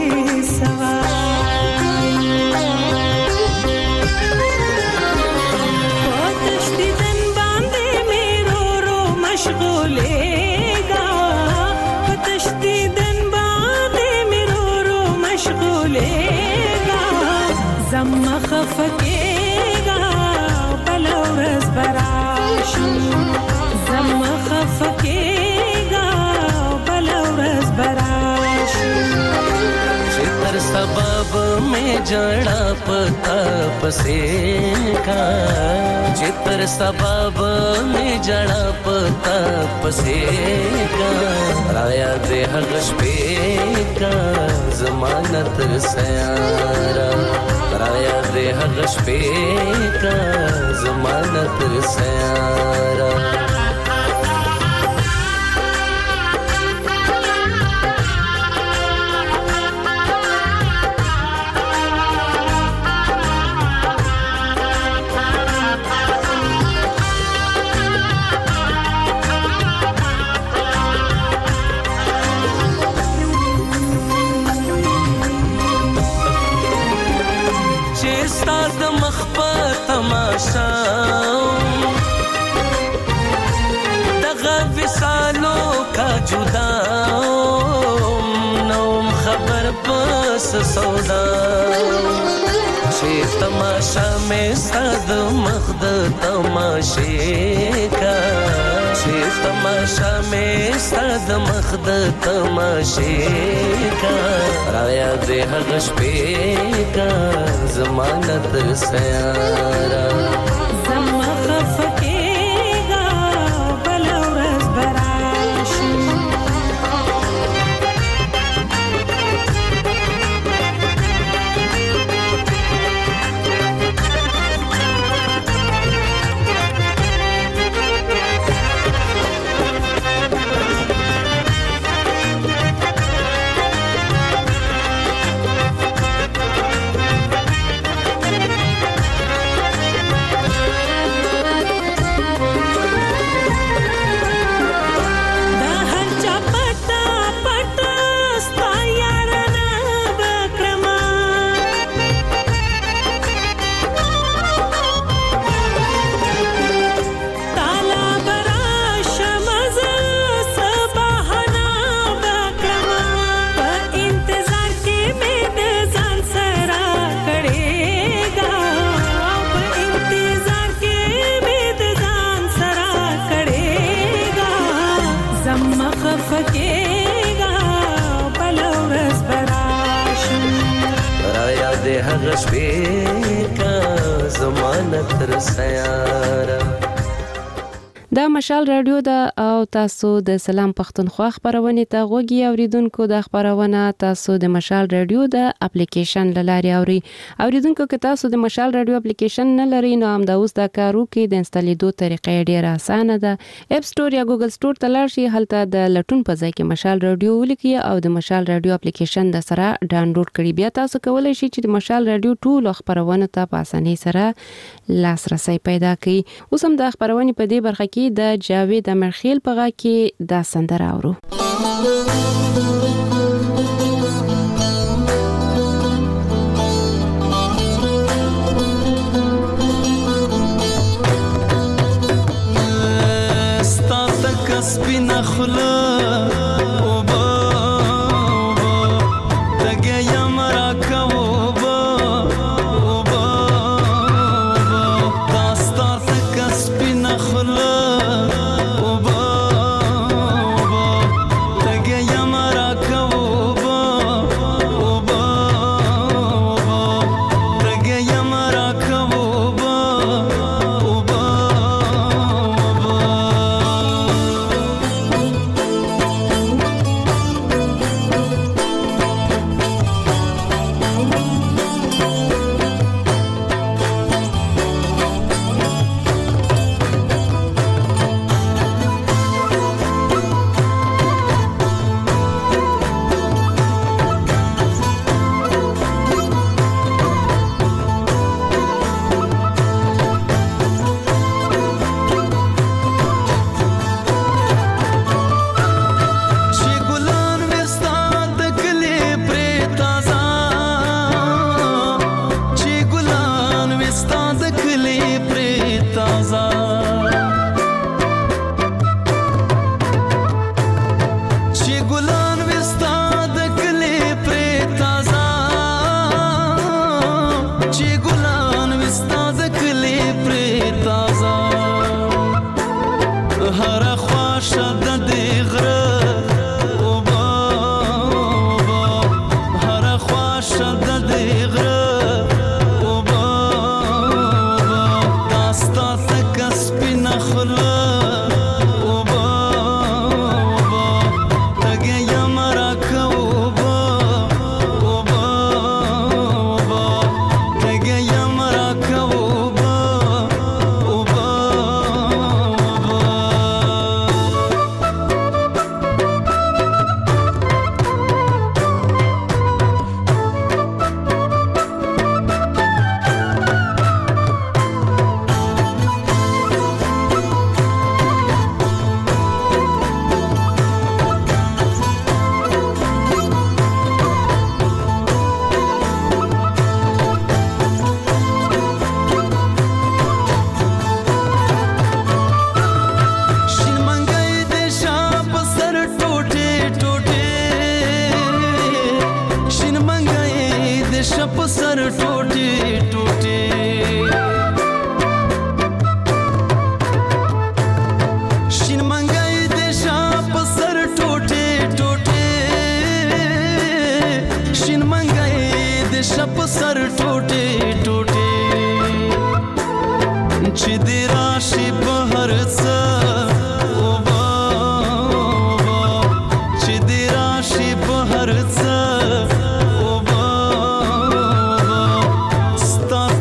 خفقېږه بل ورځ براشي زما خفقېږه بل ورځ براشي چې تر سبب مې جړه پتا پسې کا چې تر سبب مې جړه پتا پسې کا رایا دې هغه شپې کا زمانه تر سیاره رایا دې هغه شپې کا زمانه تر سیاره ستاد مخ په تماشا دغه وصالو کا جدا نوم خبر پس سودا چې تماشا مې ستاد مخ د تماشې کا چې تماشا مې ستاد مخ د تماشې کا رایا دې هغه شپې کا زمانه تر سیارا زما خفکېږه بله ورځ به راشي هغه شپې کا زمانه تر سیاره دا مشال رادیو دا او تاسو د سلام پښتونخوا خبرونه ته غوږی اوریدونکو د خبرونه تاسو د مشال رادیو د اپلیکیشن لاري اوریدونکو که تاسو د مشال رادیو اپلیکیشن نه لرئ نو هم دا اوس د کارو کې د انسټالیدو طریقې ډیره اسانه ده اپ سٹور یا ګوګل سٹور ته لاړ شئ هلته د لټون په ځای کې مشال رادیو ولیکئ او د مشال رادیو اپلیکیشن د سره ډاونلوډ کړئ بیا تاسو کولای شئ چې د مشال رادیو ټول خبرونه ته په اسانۍ سره لاسرسي پیدا کړئ اوس هم د خبرونه په دې برخه کې د جاوید امرخیل په غا کې دا سندره اورو ستا تک سپینا خلا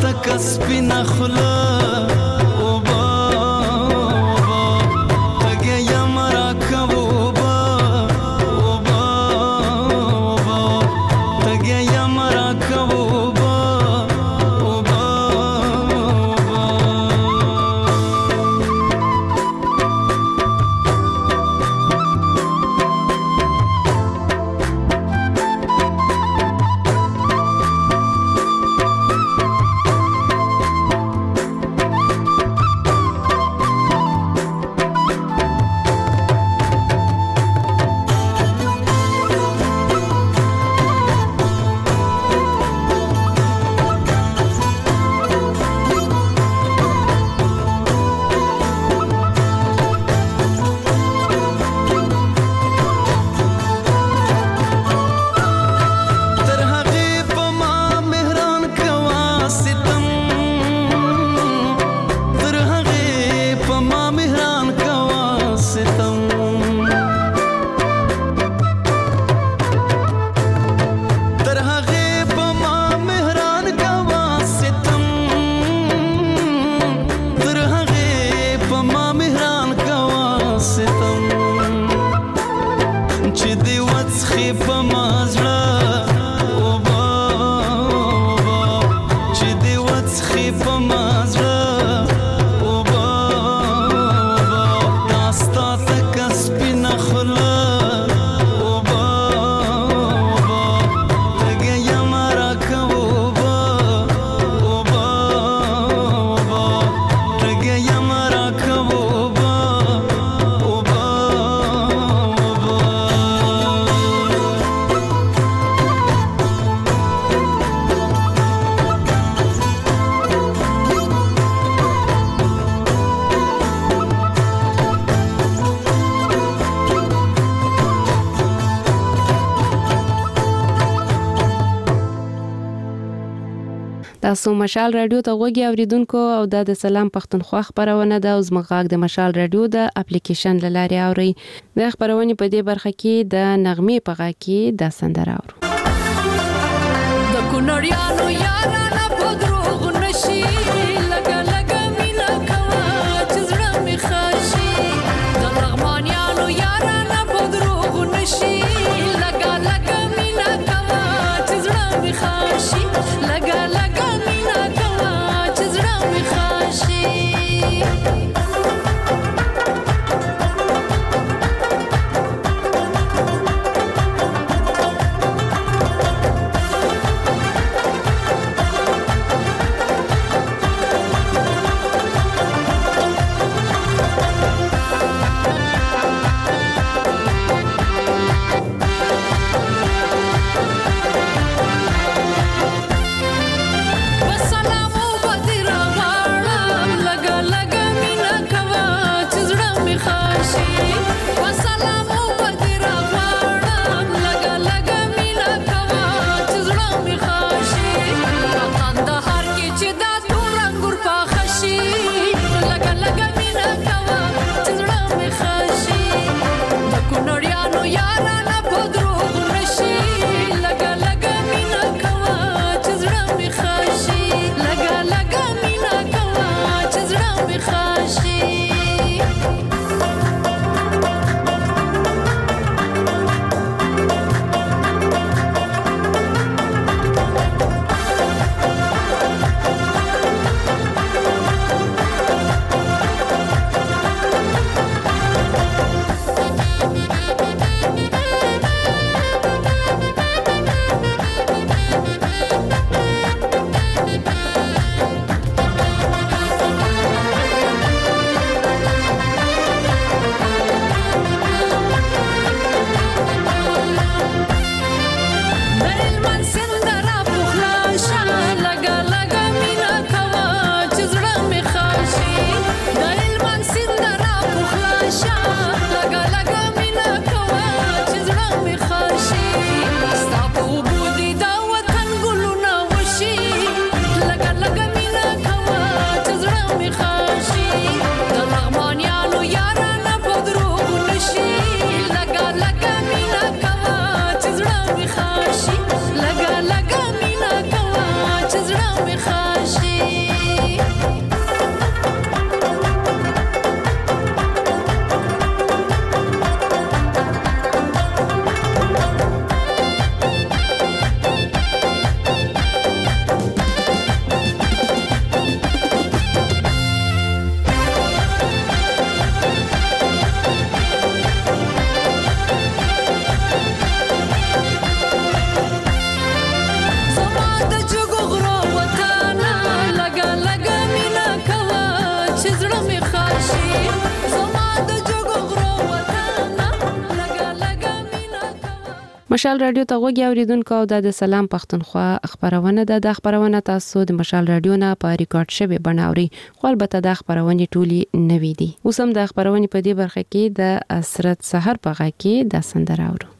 تک سپین خلا تاسو مشال رادیو ته وګورئ اوریدونکو او د سلام پښتونخوا خبرونه د زمغاګ د مشال رادیو د اپلیکیشن لاري اوري د خبرونه په دې برخه کې د نغمه پغا کې د سندره اورو د کونړیانو یارانه په دروغ نشي لګا لګا مینا کوا چې زړه می خاشي د لغمانیانو یارانه په دروغ نشي لګا لګا مینا کوا چې زړه می خاشي لګا لګا مینا کوا چې زړه می خاشي مشال رادیو ته غوږی اوریدونکو او د سلام پښتونخوا خبرونه ده. د خبرونه تاسو د مشال رادیو نه په ریکارډ شوی بناوري خو البته د خبرونه ټولي نوي دي. اوس هم د خبرونه په دې برخه کې د اسرت سحر په غا کې د سندره اورو.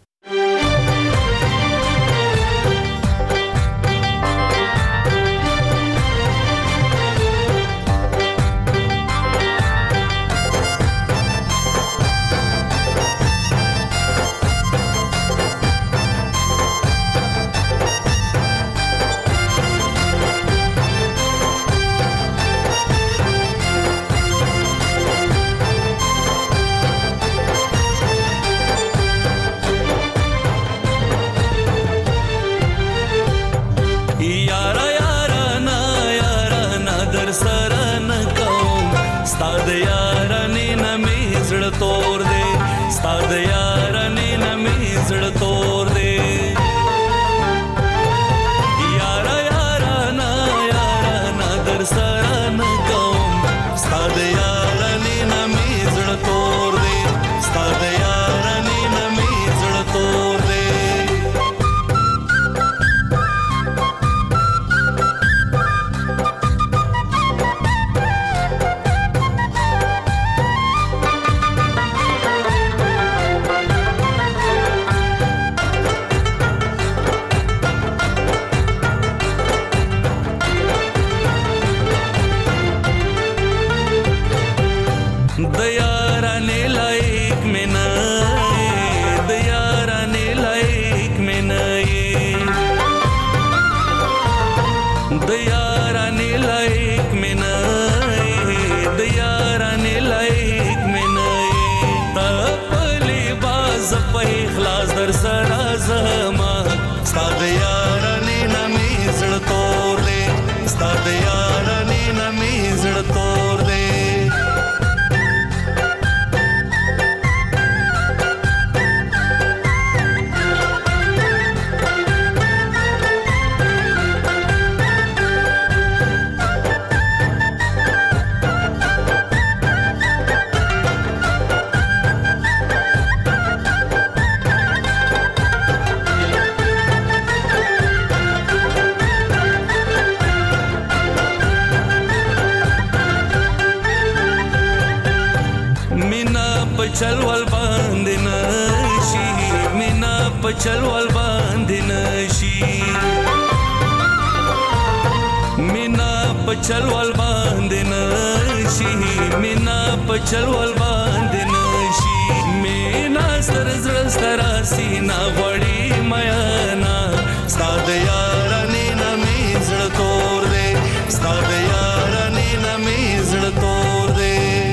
چلول باندې نشي مینا په چلول باندې نشي مینا په چلول باندې نشي مینا په چلول باندې نشي مینا سر زړه سترا سینا وړي میانا ستاد یارانه نمې زړه تور دې ستاد یارانه نمې زړه تور دې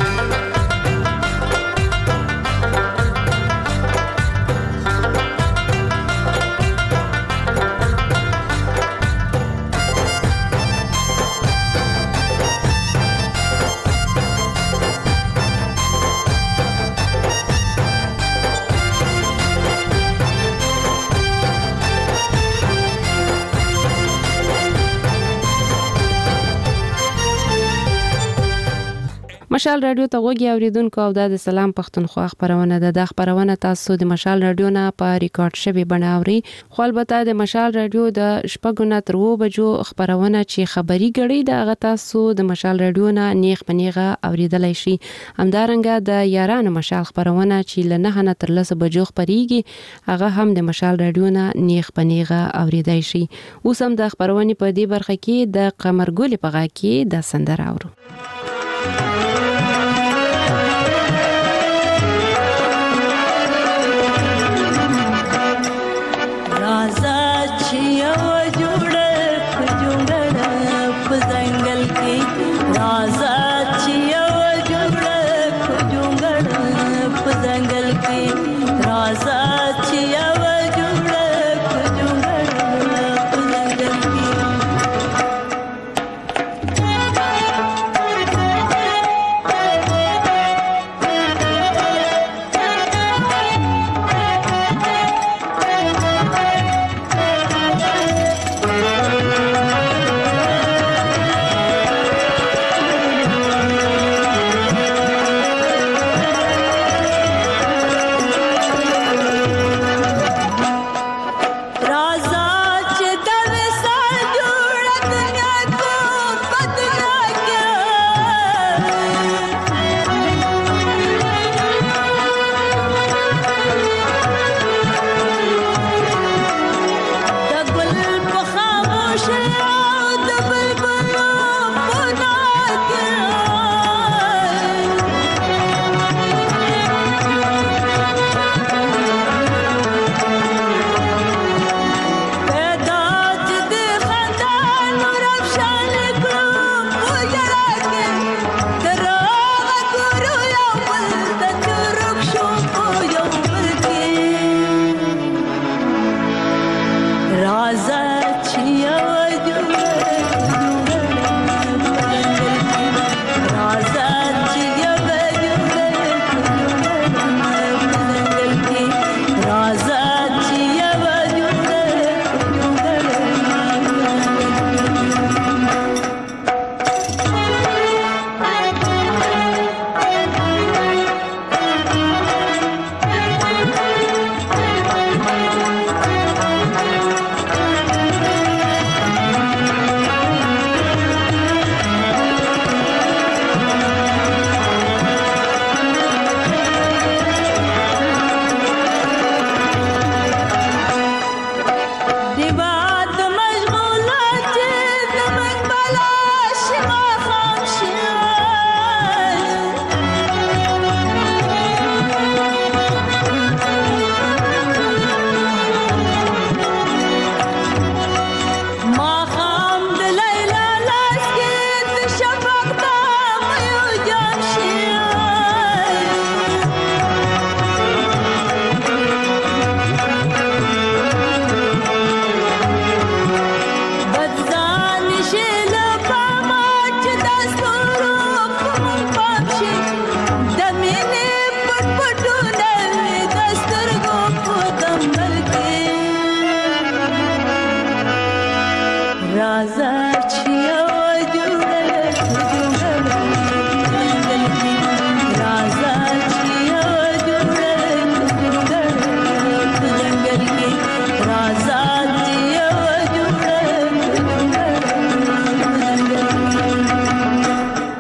مشال رادیو ته غوږی اوریدونکو او د سلام پښتونخوا خبرونه ده. د خبرونه تاسو د مشال رادیو نه په ریکارډ شوی بناوري خو البته د مشال رادیو د شپږونه تر 2 بجو خبرونه چې خبري غړي د هغه تاسو د مشال رادیو نه نیغ پنیغه اوریدلای شي. همدارنګه د یارانو مشال خبرونه چې ل 9 تر 10 بجو خبريږي هغه هم د مشال رادیو نه نیغ پنیغه اوریدای شي. اوس هم د خبرونه په دې برخه کې د قمرګل په غا کې د سندره اورو.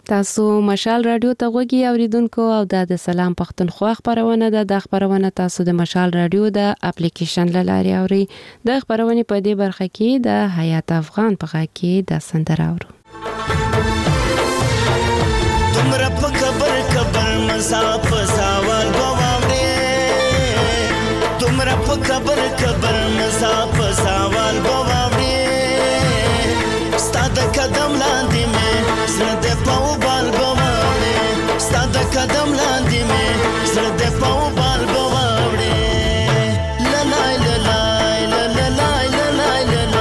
تاسو مشال رادیو ته غوږی اوریدونکو او د سلام پښتونخوا خبرونه ده. د خبرونه تاسو د مشال رادیو د اپلیکیشن لاري اوري. د خبرونه په دې برخه کې د حیات افغان په غا کې د سندره اورو. تمره په خبر مساف سوال بوامړي تمره په خبر مساف سوال بوامړي ستاد قدم لاندې مې زړه د پاو بال بوامړي ستاد قدم لاندې مې زړه د پاو بال بوامړي لای لای لای لای لای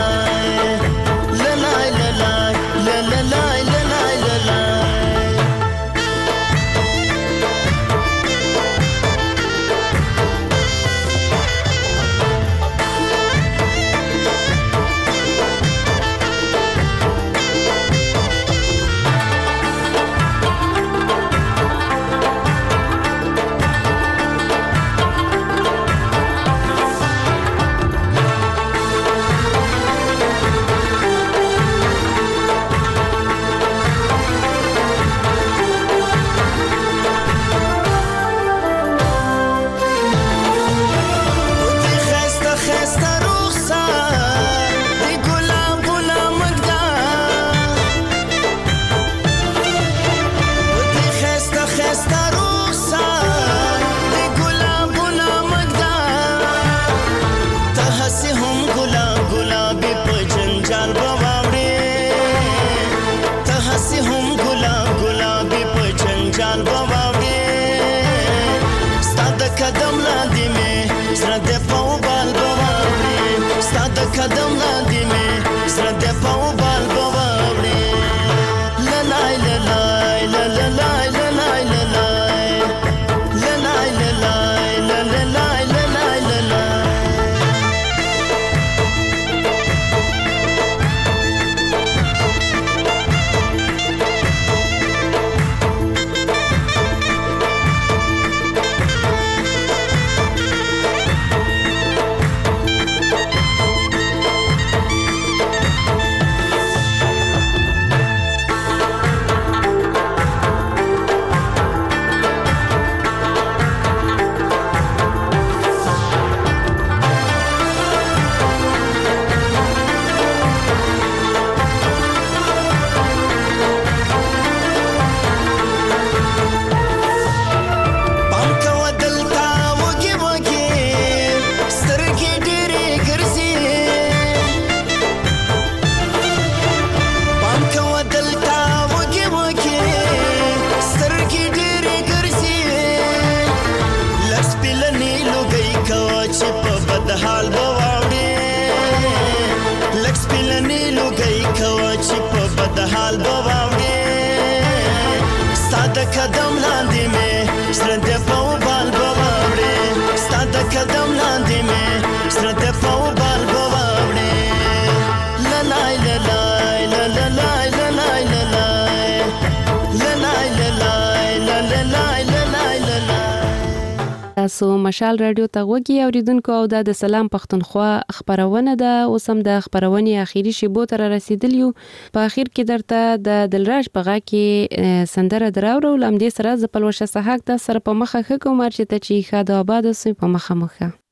قدم لاندې مې زړه د پاو بال بوامړي لای لای لای لای قدم لاندې مې زړه د پاو بال بوامړي ستاد قدم لاندې مې زړه د پاو بال بوامړي لای لای لای لای تاسو مشال رادیو ته غوږی اوریدونکو او د سلام پښتونخوا خبرونه ده. اوس هم د خبرونې اخیری شیبو تر رسیدلیو. په اخر کې درته د دلراج په غا کې سندره دراوړو. لم دې سره ز پلوشه صحاک د سره په مخه کوم چې ته چې خاده آباد سوی په مخه